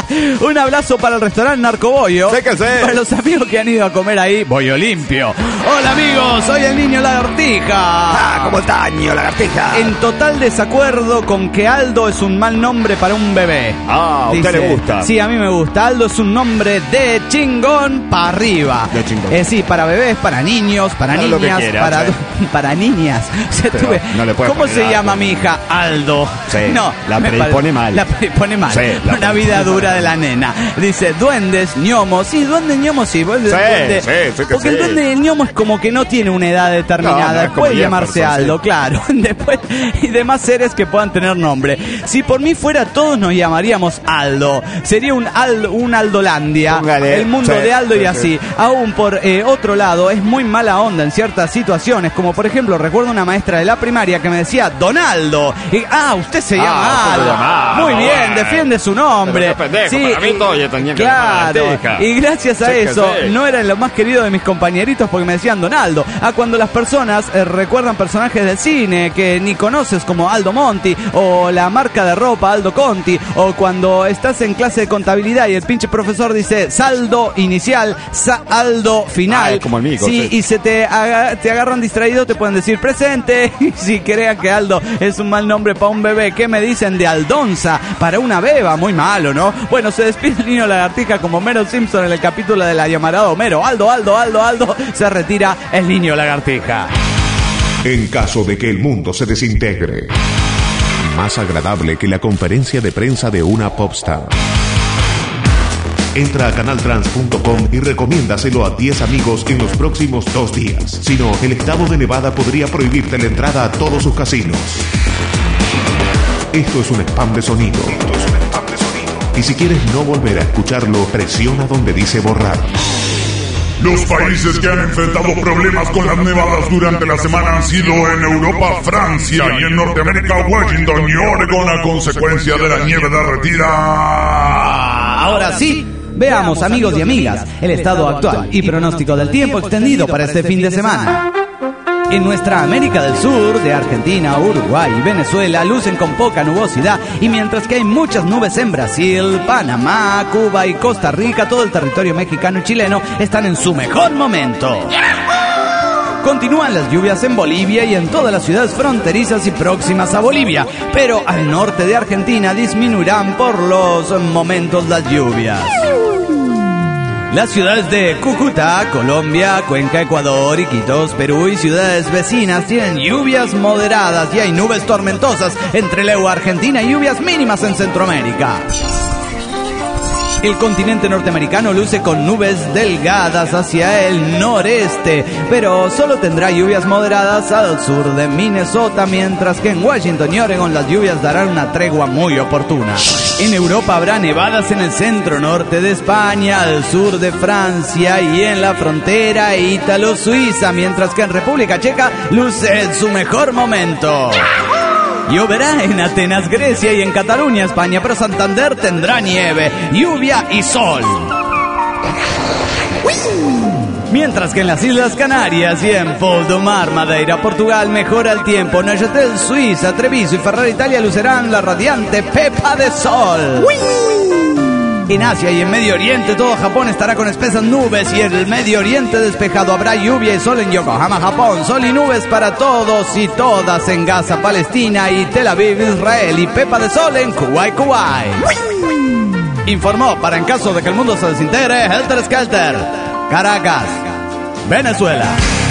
Un abrazo para el restaurante Narcobollo. Sé que sé. Para los amigos que han ido a comer ahí, bollo limpio. Hola amigos, soy el niño lagartija. Ah, ¿cómo está, niño lagartija? En total desacuerdo con que Aldo es un mal nombre para un bebé. Ah, ¿a usted le gusta? Sí, a mí me gusta. Aldo es un nombre de chingón para arriba. De chingón. Eh, sí, para bebés, para niños, para Haz niñas, lo que quieras, para, ¿eh? para niñas. O sea, Pero tuve, no le puede ¿cómo poner se Aldo. llama mi hija? Aldo. Sí, no, la me predispone pare- mal. La predispone mal. Sí, la Una vida predispone dura mal. de la nena. Dice, duendes, ñomos. Sí, duendes, ñomos, sí. Duende, Sí, duende. sí, sí que Porque el sí. duende y el ñomo es como que no tiene una edad determinada. No, no es como Puede Jefferson, llamarse Aldo, sí. claro. Después, y demás seres que puedan tener nombre. Si por mí fuera, todos nos llamaríamos Aldo. Sería un Aldo, un Aldolandia. Póngale. El mundo Sí, de Aldo sí, y así. sí. Aún por eh, otro lado, es muy mala onda en ciertas situaciones. Como por ejemplo, recuerdo una maestra de la primaria que me decía Donaldo. Y, ah, usted se llama Ah, usted Aldo. se llama Aldo, Muy bien, bueno. defiende su nombre. Pero qué pendejo, para mí todo ya tenía que llamar claro. lagartija. Y gracias a Sí que eso, sí. no era lo más querido de mis compañeritos porque me decían Donaldo. A cuando las personas eh, recuerdan personajes del cine que ni conoces, como Aldo Monti, o la marca de ropa Aldo Conti, o cuando estás en clase de contabilidad y el pinche profesor dice saldo inicial, saldo final. Ah, es como el mico, sí, sí. y se te, aga- te agarran distraído, te pueden decir presente. Y si crean que Aldo es un mal nombre para un bebé, ¿qué me dicen de Aldonza para una beba? Muy malo, ¿no? Bueno, se despide el niño lagartija como Homero Simpson en el capítulo de la llamarada Homero. Aldo, Aldo, Aldo, Aldo. Se retira el niño lagartija. En caso de que el mundo se desintegre, más agradable que la conferencia de prensa de una popstar. Entra a canaltrans punto com y recomiéndaselo a diez amigos en los próximos dos días. Si no, el estado de Nevada podría prohibirte la entrada a todos sus casinos. Esto es un spam de sonido. Esto es un spam de sonido. Y si quieres no volver a escucharlo, presiona donde dice borrar. Los países que han enfrentado problemas con las nevadas durante la semana han sido en Europa, Francia, y en Norteamérica, Washington y Oregon a consecuencia de la nieve derretida. Ahora sí, veamos, amigos y amigas, el estado actual y pronóstico del tiempo extendido para este fin de semana. En nuestra América del Sur, de Argentina, Uruguay y Venezuela, lucen con poca nubosidad, y mientras que hay muchas nubes en Brasil, Panamá, Cuba y Costa Rica, todo el territorio mexicano y chileno están en su mejor momento. Continúan las lluvias en Bolivia y en todas las ciudades fronterizas y próximas a Bolivia, pero al norte de Argentina disminuirán por los momentos las lluvias. Las ciudades de Cúcuta, Colombia, Cuenca, Ecuador, Iquitos, Perú y ciudades vecinas tienen lluvias moderadas y hay nubes tormentosas entre Leu, Argentina y lluvias mínimas en Centroamérica. El continente norteamericano luce con nubes delgadas hacia el noreste, pero solo tendrá lluvias moderadas al sur de Minnesota, mientras que en Washington y Oregon las lluvias darán una tregua muy oportuna. En Europa habrá nevadas en el centro norte de España, al sur de Francia y en la frontera ítalo-suiza, mientras que en República Checa luce en su mejor momento. Lloverá en Atenas, Grecia y en Cataluña, España, pero Santander tendrá nieve, lluvia y sol. Mientras que en las Islas Canarias y en Poldomar, Madeira, Portugal, mejora el tiempo. Neuchâtel, Suiza, Treviso y Ferrara, Italia, lucirán la radiante pepa de sol. En Asia y en Medio Oriente, todo Japón estará con espesas nubes y en el Medio Oriente despejado. Habrá lluvia y sol en Yokohama, Japón. Sol y nubes para todos y todas en Gaza, Palestina y Tel Aviv, Israel. Y pepa de sol en Kuwait, Kuwait. Informó, para en caso de que el mundo se desintegre, Helter Skelter, Caracas, Venezuela.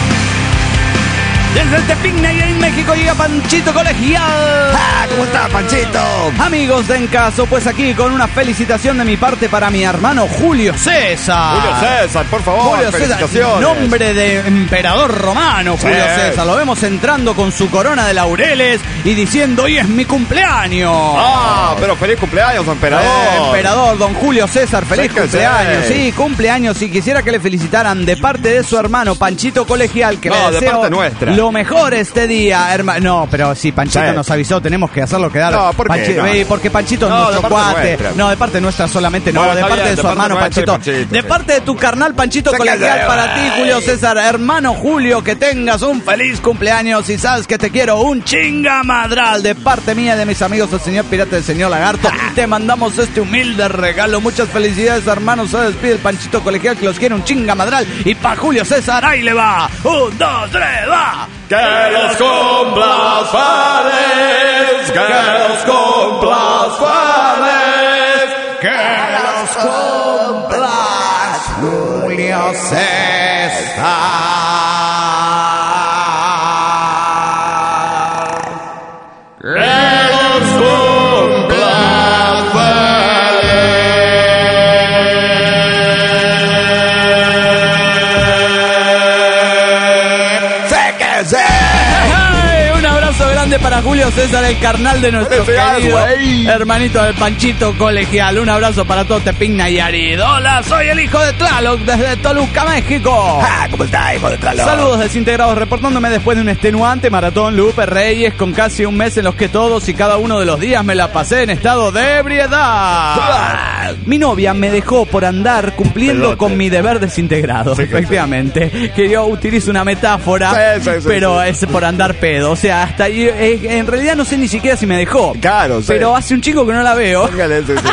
Desde el Tepigna y en México llega Panchito Colegial. Ah, ¿cómo está, Panchito? Amigos de En Caso, pues aquí con una felicitación de mi parte para mi hermano Julio César. Julio César, por favor, Julio César, felicitaciones. nombre de emperador romano, Julio Sí. César. Lo vemos entrando con su corona de laureles y diciendo, hoy es mi cumpleaños. Ah, pero feliz cumpleaños, emperador. Eh, emperador, don Julio César, feliz Sí que cumpleaños. sí. Sí, cumpleaños, y quisiera que le felicitaran de parte de su hermano Panchito Colegial, que No, le de deseo parte nuestra. lo mejor este día, hermano. No, pero si Panchito Sí. nos avisó, tenemos que hacerlo quedar. No, ¿por qué? Panchi- No. eh, Porque Panchito es No, nuestro de parte cuate. nuestra. No, de parte nuestra solamente, no, Bueno, de está parte bien, de de su parte hermano nuestra y Panchito. Panchito, De sí. parte de tu carnal Panchito Sí, que Colegial sí. para ti, Julio César. Hermano Julio, que tengas un feliz cumpleaños y sabes que te quiero un chingamadral. De parte mía y de mis amigos, el señor Pirata y el señor Lagarto, te mandamos este humilde regalo. Muchas felicidades, hermanos. Se despide el Panchito Colegial, que los quiere un chingamadral. Y para Julio César, ahí le va. Un, dos, tres, va. Que los cumplas feliz, que los cumplas feliz, Que los cumplas, Julio César. que los cumplas feliz. Sé que sé. ¡Ay! Un abrazo grande para Julio César, el carnal de nuestro Felicidades, querido güey. hermanito del Panchito Colegial. Un abrazo para todo Tepigna y Arido. Hola, soy el hijo de Tlaloc desde Toluca, México. Ah, ¿cómo está, hijo de Tlaloc? Saludos desintegrados, reportándome después de un extenuante maratón Lupe Reyes, con casi un mes en los que todos y cada uno de los días me la pasé en estado de ebriedad. Mi novia me dejó por andar cumpliendo Pelote. con mi deber desintegrado, Sí, que efectivamente. Que yo utilizo una metáfora, Sí, sí, sí, pero sí. es por andar pedo. O sea, hasta ahí, eh, en realidad no sé ni siquiera si me dejó. Claro, sí. Pero hace un chico que no la veo. Póngale, sí,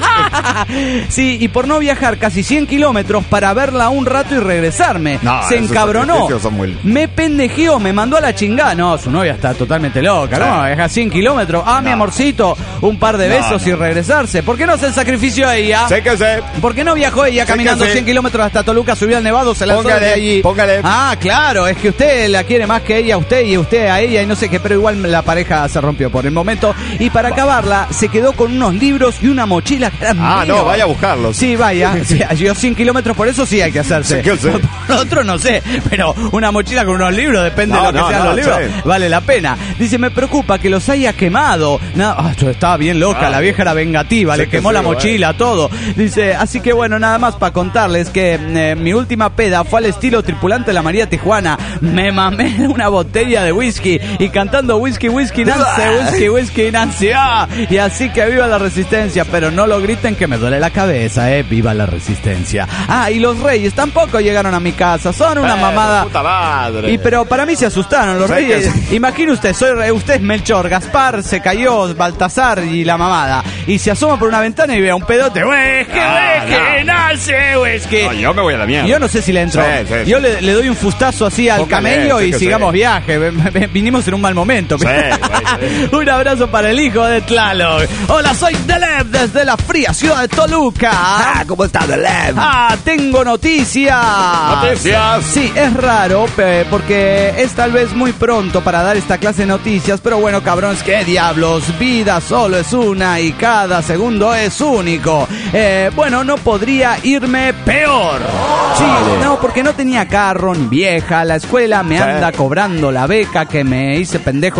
sí. Sí, y por no viajar casi cien kilómetros para verla un rato y regresarme. No, Se esos encabronó. sacrificios son muy- Me pendejeó, me mandó a la chingada. No, su novia está totalmente loca, Sí. ¿no? Deja cien kilómetros. Ah, mi No. amorcito, un par de No, besos no. y regresarse. ¿Por qué no hace el sacrificio a ella? Sé que sé. ¿Por qué no viajó ella que caminando sí. cien kilómetros hasta Toluca, subió al Nevado, se lanzó Póngale, de allí? póngale. Ah, claro, es que usted la quiere más que ella a usted y usted a ella y no sé qué, pero igual la pareja se rompió por el momento. Y para acabarla, se quedó con unos libros y una mochila que eran Ah, míos. no, vaya a buscarlos. Sí, vaya. Sí, yo cien kilómetros por eso sí hay que hacerse. Sí, que sí. Por otro no sé, pero una mochila con unos libros, depende No, de lo que no, sean no, los libros, sí. vale la pena. Dice, me preocupa que los haya quemado. No, ah, esto estaba bien loca, Ah, la vieja era vengativa, sí le que quemó sí, la bueno. mochila, todo. Dice, así que bueno, nada más para contarles que eh, mi última peda fue al estilo tripulante de la María Tijuana. Me mamé una botella de whisky y cantando whisky, whisky, Nancy, whisky, whisky, Nancy. Ah, y así que viva la resistencia, pero no lo griten que me duele la cabeza, eh, viva la resistencia. Ah, y los reyes tampoco llegaron a mi casa, son una Eh, mamada. puta madre. Y pero para mí se asustaron los Sí, reyes. que Imagine usted, soy re- usted es Melchor, Gaspar se cayó, Baltasar y la mamada. Y se asoma por una ventana y ve a un pedote. Whisky, Ah, whisky, Nancy, whisky. No, yo me voy a la mierda. Yo no sé si le entro. Sí, sí, sí. Yo le, le doy un fustazo así al Póngale, camello sí y que sigamos sí. viaje. Ven- ven- Vinimos en un mal momento. Sí, güey, sí. Un abrazo para el hijo de Tlaloc. Hola, soy Deleb desde la fría ciudad de Toluca. Ah, ¿cómo está, Deleb? Ah, tengo noticias. Noticias. Sí, es raro pe- porque es tal vez muy pronto para dar esta clase de noticias, pero bueno, cabrones, qué diablos, vida solo es una y cada segundo es único. Eh, bueno, no podría irme peor. Sí, no, porque no tenía carro ni vieja, la escuela me Sí. anda cobrando la beca que me hice pendejo en pagar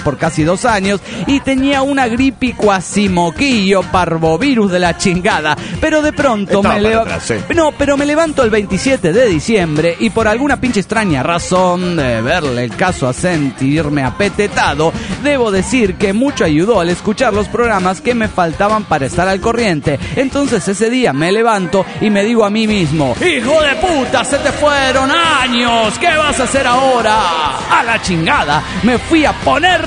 por casi dos años y tenía una gripe cuasi moquillo, parvovirus de la chingada. Pero de pronto Estaba me para levanto. atrás, sí. No, pero me levanto el veintisiete de diciembre y por alguna pinche extraña razón de verle el caso a sentirme apetetado, debo decir que mucho ayudó al escuchar los programas que me faltaban para estar al corriente. Entonces ese día me levanto y me digo a mí mismo: ¡hijo de puta, se te fueron años! ¿Qué vas a hacer ahora? ¡A la chingada! Me fui a poner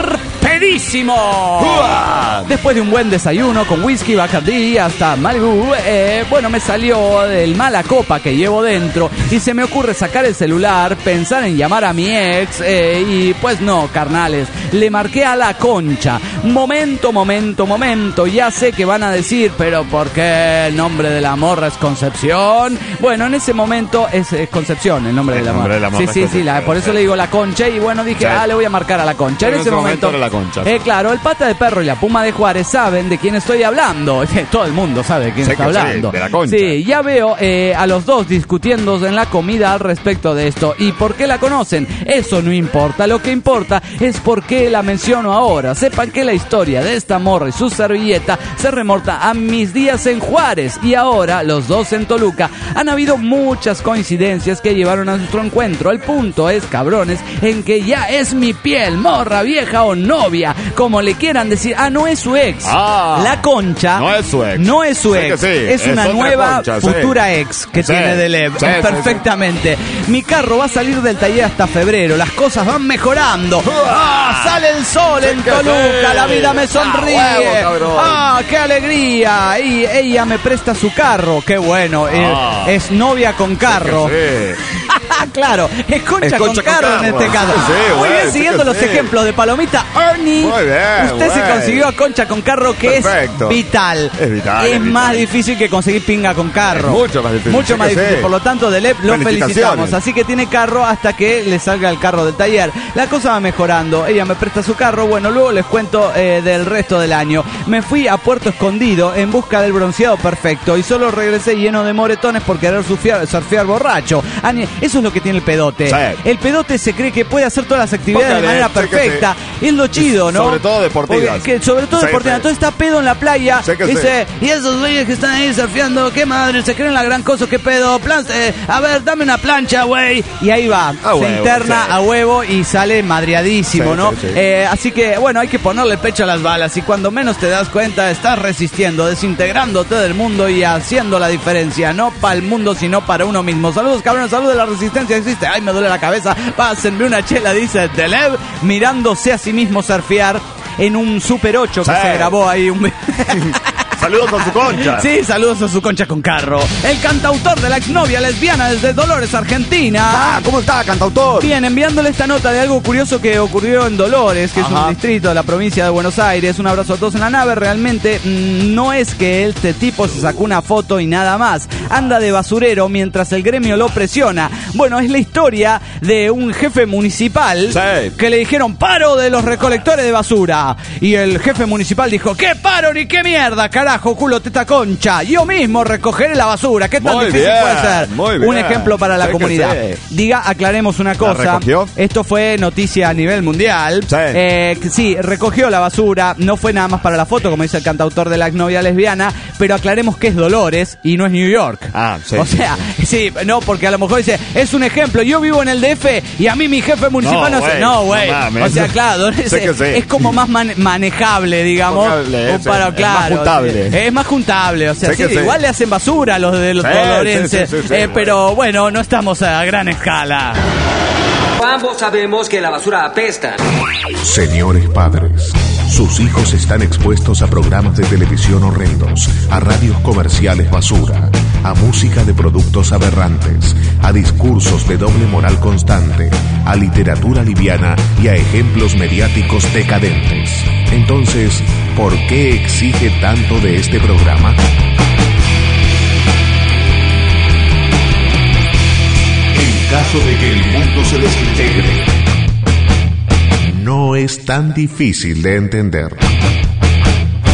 pedísimo. ¡Uah! Después de un buen desayuno con whisky, Bacardí hasta Malibu, eh, bueno, me salió del mala copa que llevo dentro y se me ocurre sacar el celular, pensar en llamar a mi ex eh, y pues no, carnales, le marqué a la Concha. Momento, momento, momento, ya sé que van a decir, pero ¿por qué el nombre de la morra es Concepción? Bueno, en ese momento es, es Concepción el nombre El de la nombre morra. de la morra Sí, es sí, sí, la- Concepción, por eso sí. le digo la Concha y bueno, dije, Sí. ah, le voy a marcar a la Concha. En, En ese ese momento momento, era la Concha, sí. eh, claro, el Pata de Perro y la Puma de Juárez saben de quién estoy hablando. Todo el mundo sabe de quién Sé está que sí, hablando. de la Concha. Sí, ya veo eh, a los dos discutiendo en la comida al respecto de esto. ¿Y por qué la conocen? Eso no importa. Lo que importa es por qué la menciono ahora. Sepan que la historia de esta morra y su servilleta se remonta a mis días en Juárez y ahora los dos en Toluca. Han habido muchas coincidencias que llevaron a nuestro encuentro. El punto es, cabrones, en que ya es mi piel, morra, vieja o novia, como le quieran decir. Ah, no es su ex. Ah, la Concha no es su ex. no es su Sé que ex. sí, es es una otra nueva Concha, sí. futura ex que Sí, tiene Delev. sí, sí, Perfectamente. Mi carro va a salir del taller hasta febrero. Las cosas van mejorando. ¡Ah! Sale el sol en que Toluca. sí. La vida me sonríe. Ah, huevo, cabrón. ¡Ah, qué alegría! Y ella me presta su carro. Qué bueno. Eh, Ah. es novia con carro. Sí. Claro, es concha, Es concha con con carro en carro. este caso. Sí, Muy bueno, bien, sí siguiendo que los sí. ejemplos de Palomita Ernie. Muy bien, Usted se güey. consiguió a concha con carro, que Perfecto. es vital. Es vital, Es es más vital. difícil que conseguir pinga con carro. Es mucho más difícil, Mucho sí más que difícil. sí. Por lo tanto, Delep lo Felicitaciones. felicitamos. Así que tiene carro hasta que le salga el carro del taller. La cosa va mejorando. Ella me presta su carro. Bueno, luego les cuento eh, del resto del año. Me fui a Puerto Escondido en busca del bronceado perfecto y solo regresé lleno de moretones por querer surfear, surfear borracho. Ani- Eso es lo que tiene el pedote. Sí. El pedote se cree que puede hacer todas las actividades Póngale, de manera sí que perfecta. Es lo chido, ¿no? Sobre todo deportivas. Porque- que sobre todo Sí, deportivas. sí. Entonces está pedo en la playa. Sí que Dice, y esos güeyes que están ahí surfeando, qué madre, se creen la gran cosa, qué pedo. Plan, eh, a ver, dame una plancha, güey. Y ahí va. A se huevo, interna sí. a huevo y sale madreadísimo, Sí, ¿no? sí, sí. Eh, así que, bueno, hay que ponerle pecho a las balas. Y cuando menos te das cuenta, estás resistiendo, desintegrándote del mundo y haciendo la diferencia. No para el mundo, sino para uno mismo. Saludos, cabrones, saludos de la resistencia existe. Ay, me duele la cabeza. Pásenme una chela, dice Delev, mirándose a sí mismo surfear en un Super ocho que Sí. se grabó ahí. Un... Saludos con su concha. Sí, saludos a su concha con carro. El cantautor de la exnovia lesbiana desde Dolores, Argentina. Ah, ¿cómo está, cantautor? Bien, enviándole esta nota de algo curioso que ocurrió en Dolores, que es Ajá. un distrito de la provincia de Buenos Aires. Un abrazo a todos en la nave. Realmente mmm, no es que este tipo se sacó una foto y nada más. Anda de basurero mientras el gremio lo presiona. Bueno, es la historia de un jefe municipal Sí. que le dijeron paro de los recolectores de basura. Y el jefe municipal dijo, ¿qué paro ni qué mierda, carajo, culo, teta, concha? Yo mismo recogeré la basura. ¿Qué tan Muy difícil bien, puede ser? muy Un bien. ejemplo para la Sí que comunidad. sí. Diga, aclaremos una cosa. recogió? Esto fue noticia a nivel mundial. Sí. Eh, que sí, recogió la basura. No fue nada más para la foto, como dice el cantautor de la exnovia lesbiana. Pero aclaremos que es Dolores y no es New York. Ah, sí, O sí, sea, sí, no, porque a lo mejor dice, es un ejemplo. Yo vivo en el D F y a mí mi jefe municipal no, No, sé. güey, No, güey. no mames. O sea, claro, Dolores Sé que es, sí. es como más man- manejable, digamos. Manejable, O es- para, es más claro, juntable. sí, es más juntable. O sea, Sé sí, que sí. igual le hacen basura a los de los Sí, dolorenses. sí, sí, sí, sí, eh, güey. pero bueno, no estamos a gran escala. Ambos sabemos que la basura apesta. Señores padres, sus hijos están expuestos a programas de televisión horrendos, a radios comerciales basura, a música de productos aberrantes, a discursos de doble moral constante, a literatura liviana y a ejemplos mediáticos decadentes. Entonces, ¿por qué exige tanto de este programa? En caso de que el mundo se desintegre, no es tan difícil de entender.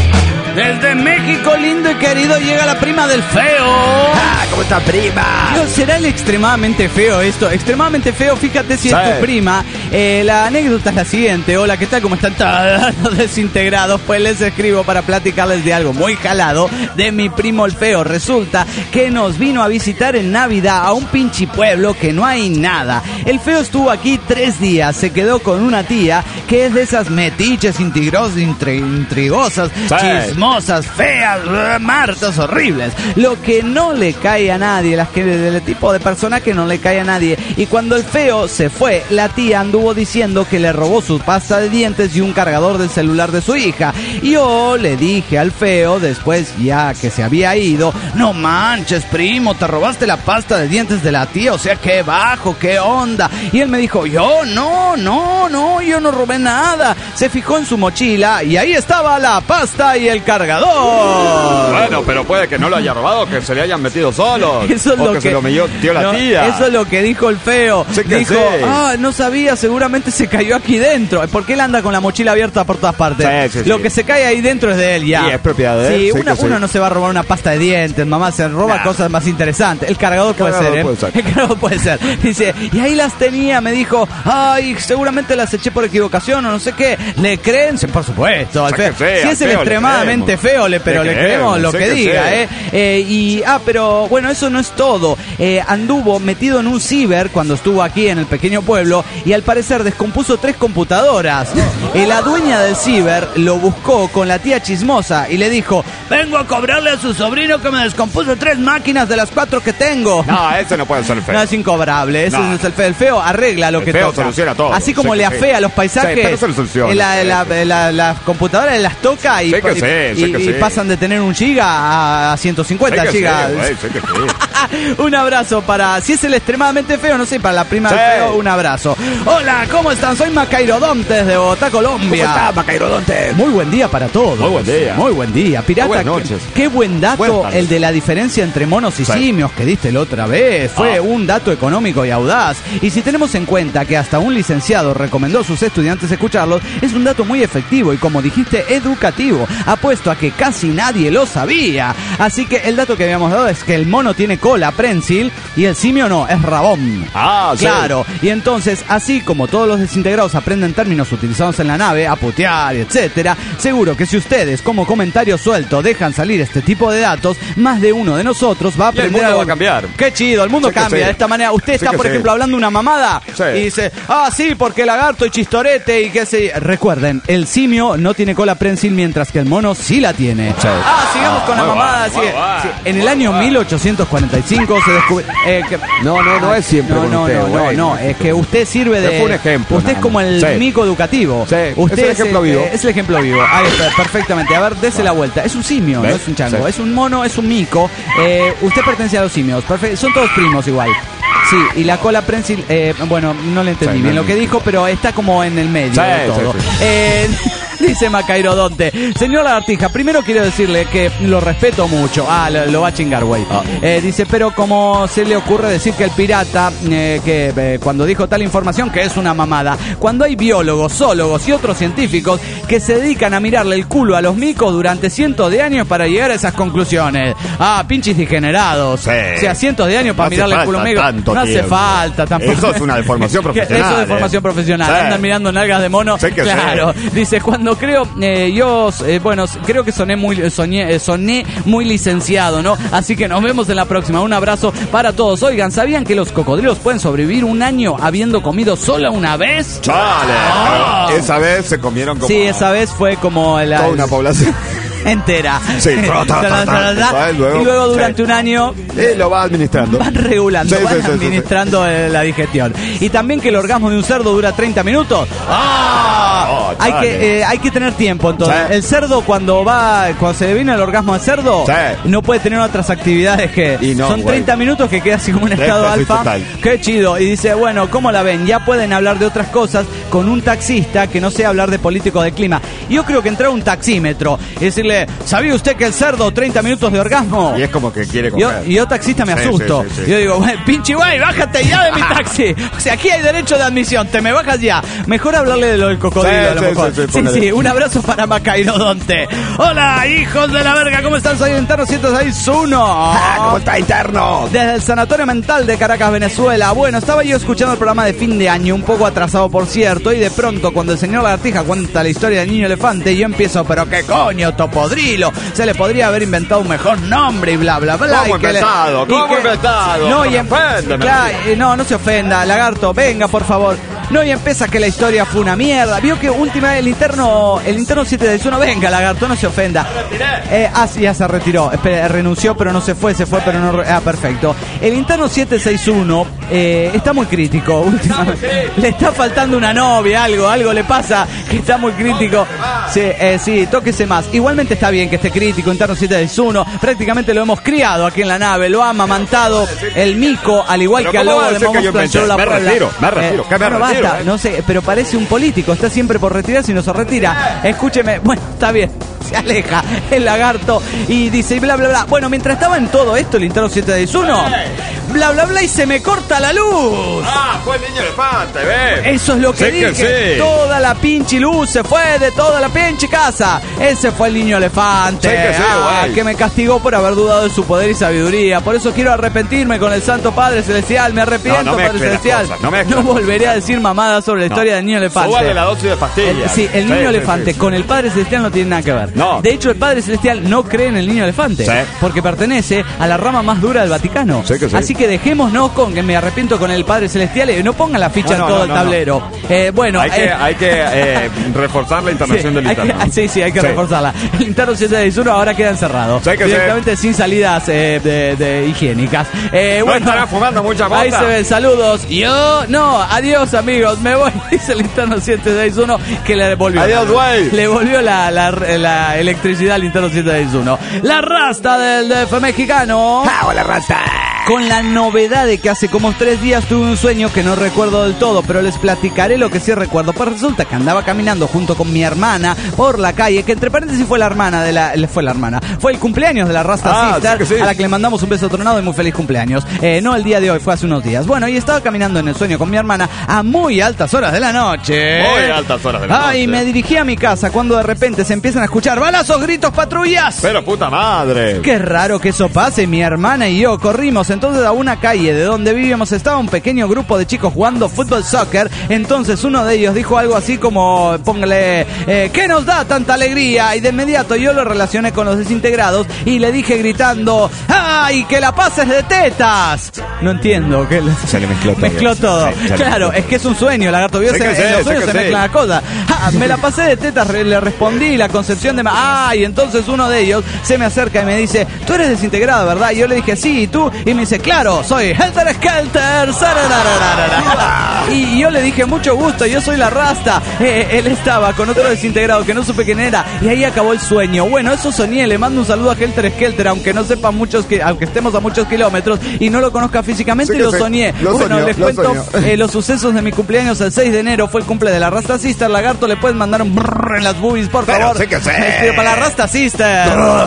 Desde México, lindo y querido, llega la prima del feo. Ah, ¿cómo está, prima? Dios, ¿será el extremadamente feo esto? Extremadamente feo, fíjate si Sí. es tu prima. Eh, la anécdota es la siguiente. Hola, ¿qué tal? ¿Cómo están todos los desintegrados? Pues les escribo para platicarles de algo muy jalado de mi primo el feo. Resulta que nos vino a visitar en Navidad a un pinche pueblo que no hay nada. El feo estuvo aquí tres días, se quedó con una tía que es de esas metiches intigros, intri- intrigosas, Sí. chismosas, feas, uh, martas, horribles. Lo que no le cae a nadie, las que del tipo de persona que no le cae a nadie. Y cuando el feo se fue, la tía anduvo diciendo que le robó su pasta de dientes y un cargador del celular de su hija. Y yo le dije al feo, después ya que se había ido, no manches, primo, te robaste la pasta de dientes de la tía, o sea, qué bajo, qué onda. Y él me dijo, yo no, no, no, yo no robé nada. Se fijó en su mochila y ahí estaba la pasta y el cargador. Bueno, pero puede que no lo haya robado, que se le hayan metido solos. Eso es o lo que, que se lo metió la no, tía. Eso es lo que dijo el feo. Sí que dijo, sí. ah, no sabía, seguramente se cayó aquí dentro. Porque él anda con la mochila abierta por todas partes. Sí, sí, lo sí. que se cae ahí dentro es de él ya. Sí, es propiedad de él, Sí, sí una- que sí. uno no se va a robar una pasta de dientes, mamá, se roba Nah. cosas más interesantes. El cargador puede Cargador ser, ¿eh? puede ser. El cargador puede ser. Dice, y ahí las tenía, me dijo, ay, seguramente las eché por equivocación o no sé qué. ¿Le creen? Sí, por supuesto. Al O sea, feo. que sea, Si es al el feo le extremadamente creemos. feo, le, pero Le le creemos creemos, lo sí que que diga, sí. ¿eh? Eh, y, ah, pero bueno, eso no es todo. Eh, anduvo metido en un ciber cuando estuvo aquí en el pequeño pueblo y al parecer descompuso tres computadoras. Eh, la dueña del ciber lo buscó con la tía chismosa y le dijo, vengo a cobrarle a su sobrino que me descompuso tres máquinas de las cuatro que tengo. No, ese no puede ser feo. No es incobrable, ese No. no es el feo. El feo arregla lo El que feo toca. soluciona todo. Así como Sí le que sí. afea los paisajes, Sí, pero eso lo soluciona. eh, la, la, Sí. la- las computadoras las toca y, Sí que y- sí, sí y- que y sí. pasan de tener un giga a ciento cincuenta Sí que sí, gigas. güey, sí que sí. Un abrazo para, si es el extremadamente feo, no sé, para la prima Sí. del feo, un abrazo. Hola, ¿cómo están? Soy Macairodontes de Bogotá, Colombia. ¿Cómo está, Macairodonte? Muy buen día para todos. Muy buen día. Muy buen día. Pirata, Muy buenas qué- noches. Qué, buen dato Buenas tardes. el de la diferencia entre monos y Sí. simios que diste la otra vez. Fue Ah. un dato económico y audaz. Y si tenemos en cuenta que hasta un licenciado recomendó a sus estudiantes escucharlos, es un dato muy efectivo y, como dijiste, educativo. Apuesto a que casi nadie lo sabía. Así que el dato que habíamos dado es que el mono tiene cola prensil y el simio no, es rabón. Ah, sí. Claro, y entonces, así como todos los desintegrados aprenden términos utilizados en la nave, a putear, etcétera, seguro que si ustedes, como comentario suelto, dejan salir este tipo de datos, más de uno de nosotros va a Y el aprender mundo algo. va a cambiar. Qué chido, el mundo Sí que cambia sí. de esta manera. Usted Sí está, que por sí. ejemplo, hablando una mamada Sí. y dice, ah, sí, porque lagarto y chistorete y qué sé yo. Recuerden, el simio no tiene cola prensil mientras que el mono sí la tiene. Sí. Ah, sigamos con la muy mamada. bueno, muy sigue. bueno, Sí, en el muy año bueno. mil ochocientos cuarenta y cinco se descubrió... eh, que- No, no, no es siempre no, con no, usted, no, no, güey. no, es que usted sirve de... Fue un ejemplo, Usted es nada como más. el Sí. mico educativo. Sí, Usted es el ejemplo eh, vivo. Es el ejemplo vivo. Ahí está, perfectamente. A ver, dese la vuelta. Es un simio, ¿Ves? no es un chango. Sí. Es un mono, es un mico. Eh, usted pertenece a los simios. Perfecto. Son todos primos igual. Sí, y la cola prensil, eh, bueno, no le entendí Sí, bien no, lo que no. dijo, pero está como en el medio Sí, de sí, todo. sí. Eh, dice Macairodonte, señor Lagartija, primero quiero decirle que lo respeto mucho. Ah, lo, lo va a chingar, güey. Ah. Eh, dice, pero como se le ocurre decir que el pirata, eh, que eh, cuando dijo tal información, que es una mamada, cuando hay biólogos, zoólogos y otros científicos que se dedican a mirarle el culo a los micos durante cientos de años para llegar a esas conclusiones. Ah, pinches degenerados. Sí. O sea, cientos de años para No hace mirarle el culo a un falta mico. tanto No hace tiempo. falta tampoco. Eso es una deformación profesional, Eso es deformación eh. profesional. Sí. Andan mirando nalgas de mono. Sí que claro. sí. Dice, cuando creo, eh, yo, eh, bueno, creo que soné muy, soñé, eh, soné muy licenciado, ¿no? Así que nos vemos en la próxima. Un abrazo para todos. Oigan, ¿sabían que los cocodrilos pueden sobrevivir un año habiendo comido solo una vez? Chale. Ah. Esa vez se comieron como Sí, esa vez fue como la... toda una población. entera. Sí, ta, ta, ta, ta, ta, y luego durante sí. un año Y lo va administrando. van regulando, Sí, van sí, sí, sí, administrando eh, la digestión. Y también que el orgasmo de un cerdo dura treinta minutos. ¡Ah! Oh, hay, chale. que, eh, hay que tener tiempo entonces. Sí. El cerdo cuando va, cuando se le viene el orgasmo al cerdo, Sí. no puede tener otras actividades que Y no, son güey. treinta minutos que queda así como un estado Éxtasis alfa. total. Qué chido. Y dice, bueno, ¿cómo la ven? Ya pueden hablar de otras cosas con un taxista que no sea hablar de político de clima. Yo creo que entrar a un taxímetro y decirle, ¿sabía usted que el cerdo treinta minutos de orgasmo? Y es como que quiere Yo, coger. yo taxista me Sí, asusto. sí, sí, sí. Yo digo, pinche güey, bájate ya de mi taxi. O sea, aquí hay derecho de admisión, te me bajas ya. Mejor hablarle de lo del cocodrilo, Sí, a lo sí, mejor. sí, sí, Sí, póngale. sí, un abrazo para Macainodonte. Hola, hijos de la verga, ¿cómo están? Soy Interno ciento seis punto uno. Ah, ¿cómo está, interno? Desde el Sanatorio Mental de Caracas, Venezuela. Bueno, estaba yo escuchando el programa de fin de año, un poco atrasado por cierto, y de pronto cuando el señor Lagartija cuenta la historia del niño elefante, yo empiezo, pero qué coño, Topodrilo, se le podría haber inventado un mejor nombre y bla, bla, bla. ¿Cómo y que le- inventado? y ¿Cómo que- inventado? No, y No em- me ofenda, me claro, ofende. eh, no, no se ofenda, Lagarto, venga, por favor. No, y empieza que la historia fue una mierda. Vio que última el interno, el interno siete seis uno, venga, Lagarto, no se ofenda. Eh, ah, sí, ya se retiró. Espera, renunció, pero no se fue, se fue, pero no. re- Ah, perfecto. El interno siete seis uno eh, está muy crítico últimamente. Le está faltando una novia, algo, algo le pasa que está muy crítico. Sí, eh, sí, tóquese más. Igualmente está bien que esté crítico, interno siete seis uno. Prácticamente lo hemos criado aquí en la nave, lo ha amamantado el mico, al igual Pero que al ¿cómo lobo va a de decir que Momos yo Planchó inventé? la Me Puebla. retiro, me retiro, que me bueno, retiro, basta, eh. no sé, pero parece un político, está siempre por retirarse y no se retira. Escúcheme, bueno, está bien. Se aleja el Lagarto y dice y bla bla bla. Bueno, mientras estaba en todo esto el interno siete seis uno, bla bla bla y se me corta la luz. Ah, fue el niño elefante, ve. Eso es lo que Sí que dije. sí. Toda la pinche luz se fue de toda la pinche casa. Ese fue el niño elefante. Sí que sí, Ah, güey. que me castigó por haber dudado de su poder y sabiduría. Por eso quiero arrepentirme con el Santo Padre Celestial. Me arrepiento, No, no Padre mezcle las Celestial. cosas, no mezcle las volveré a decir mamadas sobre la No. historia del niño elefante. Súbale la dosis de pastillas. El- sí, el Sí, niño sí, elefante sí. con el Padre Celestial no tiene nada que ver. No. De hecho, el Padre Celestial no cree en el niño elefante. Sí. Porque pertenece a la rama más dura del Vaticano. Sí que sí. Así que dejémonos con que me arrepiento con el Padre Celestial y no pongan la ficha No, no, en todo no, el no, tablero. Eh, bueno, Hay que, eh, hay que eh, reforzar la internación sí, del hay que- interno. sí, sí, hay que Sí. reforzarla. El interno siete seis uno ahora queda encerrado. Sí que sí. Directamente sin salidas eh, de, de higiénicas. Eh, ¿No bueno, estará fumando mucha mota? ahí se ven, saludos. Yo, no, adiós amigos, me voy, dice el interno siete seis uno que le volvió. Adiós, güey. Le volvió la, la, la electricidad al interno siete seis uno. La rasta del D F mexicano. ¡Ah, hola, rasta! Con la novedad de que hace como tres días tuve un sueño que no recuerdo del todo, pero les platicaré lo que sí recuerdo. Pues resulta que andaba caminando junto con mi hermana por la calle, que entre paréntesis fue la hermana de la... Fue la hermana. Fue el cumpleaños de la Rasta Ah, Sister, sí que sí. a la que le mandamos un beso tronado y muy feliz cumpleaños. Eh, no el día de hoy, fue hace unos días. Bueno, y estaba caminando en el sueño con mi hermana a muy altas horas de la noche. Muy altas horas de la Ay, noche. me dirigí a mi casa cuando de repente se empiezan a escuchar balazos, gritos, patrullas. Pero puta madre. Qué raro que eso pase. Mi hermana y yo corrimos entonces a una calle de donde vivíamos. Estaba un pequeño grupo de chicos jugando fútbol soccer. Entonces uno de ellos dijo algo así como, póngale, eh, ¿qué nos da tanta alegría? Y de inmediato yo lo relacioné con los desintegrados y le dije gritando, ¡ay, que la pases de tetas! No entiendo. Que le- Se le mezcló todo. Mezcló todo. Sí, se le Claro, mezcló. es que es un sueño, Lagarto. Vio, Sé se- que en sé, los sé sueños que se sé. mezclan las cosas. Ah, me la pasé de tetas, re- le respondí la concepción de... Ah, y entonces uno de ellos se me acerca y me dice, tú eres desintegrado, ¿verdad? Y yo le dije, sí, ¿y tú? Y me dice, claro, soy Helter Skelter. sararararara. Y yo le dije, mucho gusto, yo soy la Rasta. Eh, él estaba con otro desintegrado que no supe quién era. Y ahí acabó el sueño. Bueno, eso soñé. Le mando un saludo a Helter Skelter, aunque no sepa muchos, que, aunque estemos a muchos kilómetros y no lo conozca físicamente, Sí que lo sí. soñé. Lo bueno, soñó, les lo cuento soñó. eh, los sucesos de mi cumpleaños el seis de enero. Fue el cumple de la Rasta Sister. Lagarto, le puedes mandar un brrr en las boobies, por Pero favor. sí que sí. Este, para la Rasta Sister.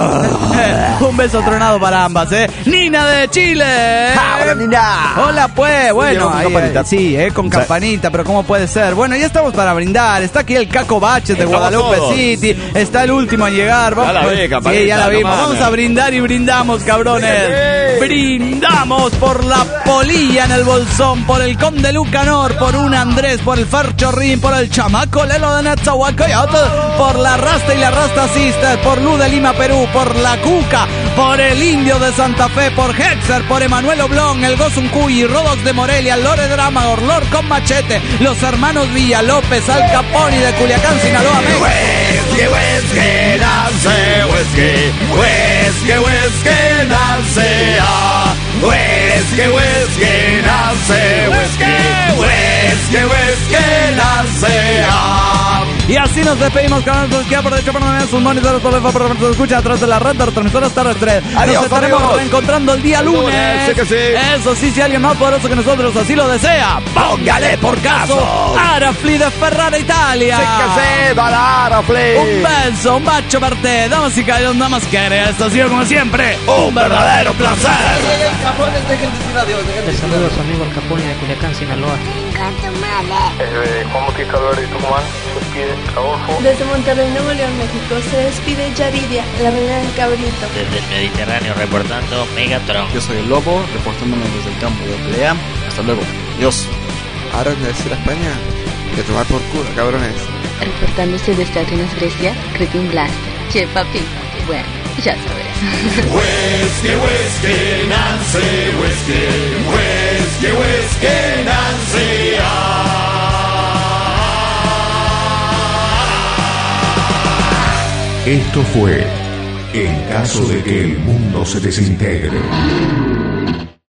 Un beso tronado para ambas, ¿eh? Nina de Chile. Ah, hola, Nina. Hola, pues. Bueno, con ahí, campanita. eh, sí, eh, con Sí. campanita, pero ¿cómo puede ser? Bueno, ya estamos para brindar. Está aquí el Caco Baches de Estamos Guadalupe todos. City. Está el último en llegar. Vamos, Ya la pues, vi, campanita, sí, ya la no vimos. mames. Vamos a brindar y brindamos, cabrones. Sí. Brindamos por la polilla en el bolsón, por el Conde Lucanor, por un Andrés, por el Ferchorrín, por el chamaco Lelo de Netzahualcoyotl, por la Rasta y la Rasta Sister, por Lu de Lima, Perú, por la Cuca, por el Indio de Santa Fe, por Hexer, por Emanuel Oblón, el Gozuncuy, Rodox de Morelia, Lore Drama, Orlor con Machete, los hermanos Villalópez, Al Caponi de Culiacán, Sinaloa, México. Whisky, whisky, nace, whisky, whisky, whisky, nace, ah. Whisky, whisky, nace, whisky, whisky, whisky, nace, ah. Y así nos despedimos con nuestros que por derecho por no sus monitores por el favor nos escucha a través de la red de retransmisoras terrestres. Adiós, nos estaremos amigos. reencontrando el día lunes. lunes, sí que sí. Eso sí, si alguien más poderoso que nosotros así lo desea, póngale por caso Arafli de Ferrara Italia. Sí que sí, dale Arafli. Un beso, un bacio per te, damas y caballeros, nada más que esto ha sido como siempre un verdadero placer. Les saludo a su amigo el Capone de Culiacán, Sinaloa. Eh, Juan Bautista Álvarez de Tucumán, se despide Adolfo. Desde Monterrey, Nuevo León, México, se despide Yaridia, la reina del cabrito. Desde el Mediterráneo reportando Megatron. Yo soy el Lobo, reportándome desde el campo de Plea. Hasta luego. Adiós. Ahora de decir a España, que tomar por culo, cabrones. Reportándose desde Atenas, Grecia, Creeping Blaster. Che, papi, bueno, ya sabes. Whisky, whisky, Nancy, whisky, whisky, whisky, Nancy. Esto fue En caso de que el mundo se desintegre.